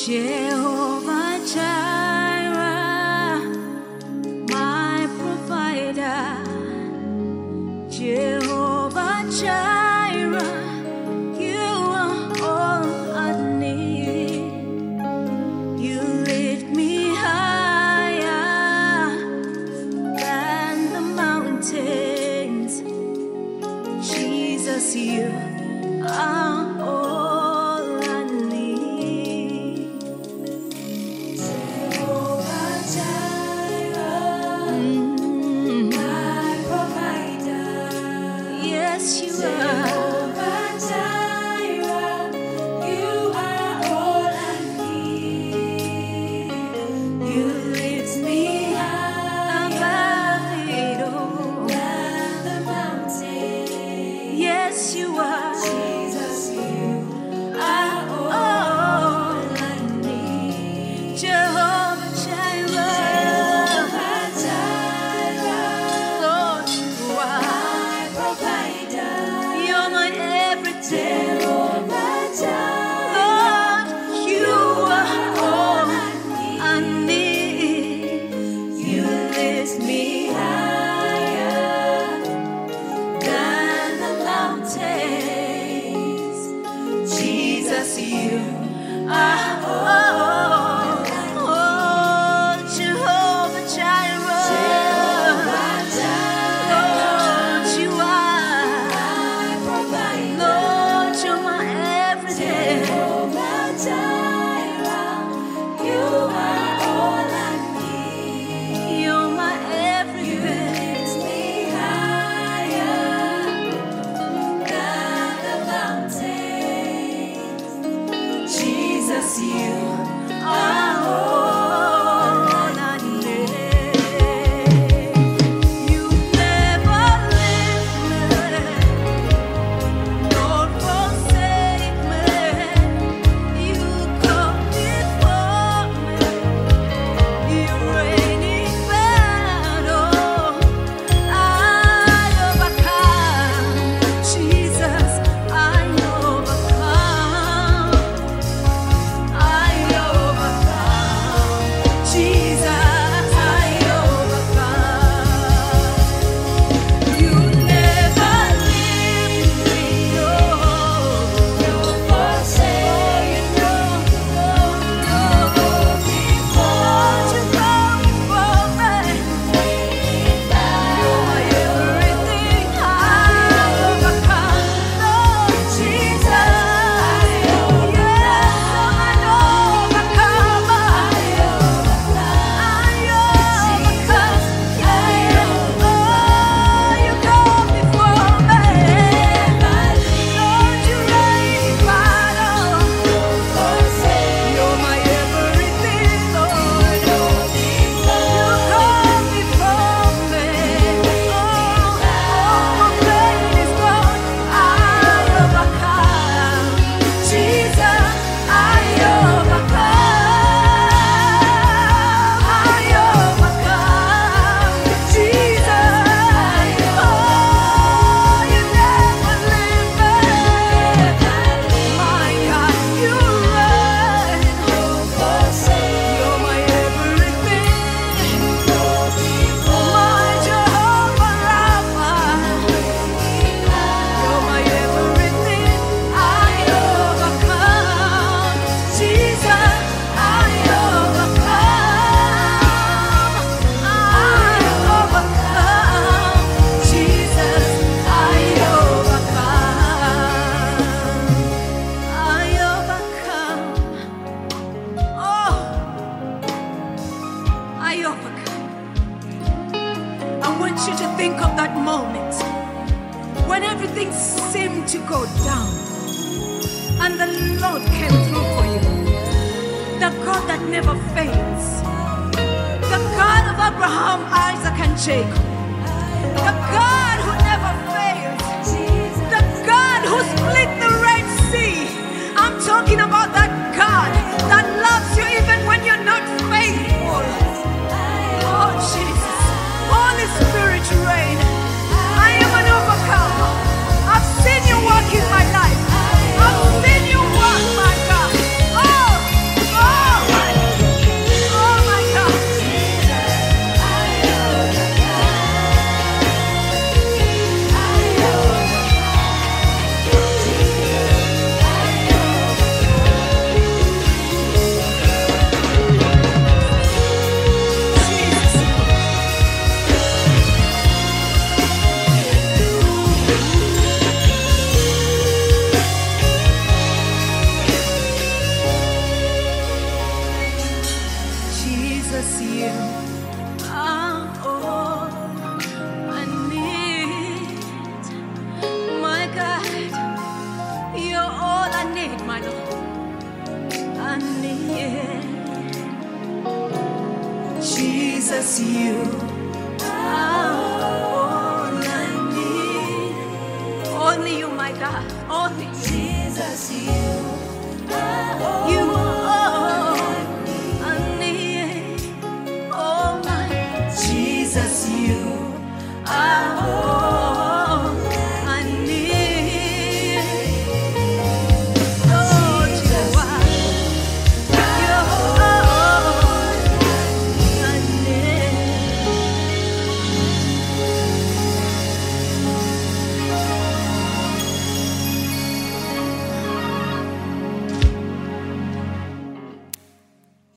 Jehovah Jireh, my provider. Jehovah Jireh, you are all I need. You lift me higher than the mountains. Jesus, you are all I need. Jehovah Jireh, my provider. Yes, you are. Jehovah Jireh, you are all I need. You lift me above it all, than the mountains. Yes, you are. Jesus, you are all I need. Jehovah Jireh, Lord, you are my provider. You're my everything. Jehovah Jireh, Lord, you are all I need. You lift me higher than the mountains. Jesus, you are all. Oh, Jehovah Jireh, Lord, you are my provider. Lord, you're my everything. Jehovah Jireh, you are all I need. You're my everything. You lift me higher than the mountains. Jesus, you are all I need. You never leave me, nor forsake me. You go before me. You reign in battle. I overcome. Jesus, I overcome. I overcome. Jesus, I overcome. You never leave me, no, no forsake me. No, before you go before me. You're my everything. I overcome. Lord Jesus, yes, I'm an overcomer. You go before me. Lord, you reign in battle. You're my everything, Lord. You go before me. Oh, pain is gone. I overcome. Jesus, I overcome. Jesus, oh, you never leave me. My God, you reign. You're my everything. My Jehovah Rapha. You're my everything. I overcome. Jesus, I overcome. I overcome. Jesus, I overcome. Oh, I overcome. I want you to think of that moment when everything seemed to go down and the Lord came through for you. The God that never fails. The God of Abraham, Isaac, and Jacob. The God who never fails. The God who split the Red Sea. I'm talking about that God that loves you even when you're not faithful. Oh, Jesus. Holy Spirit, reign. I am an overcomer. I've seen you work in my life. I've seen you work, my God. Oh, oh. I need. Jesus, you are all I need. Only you, my God. Only you. Jesus, you are all I need. Oh my Jesus, you are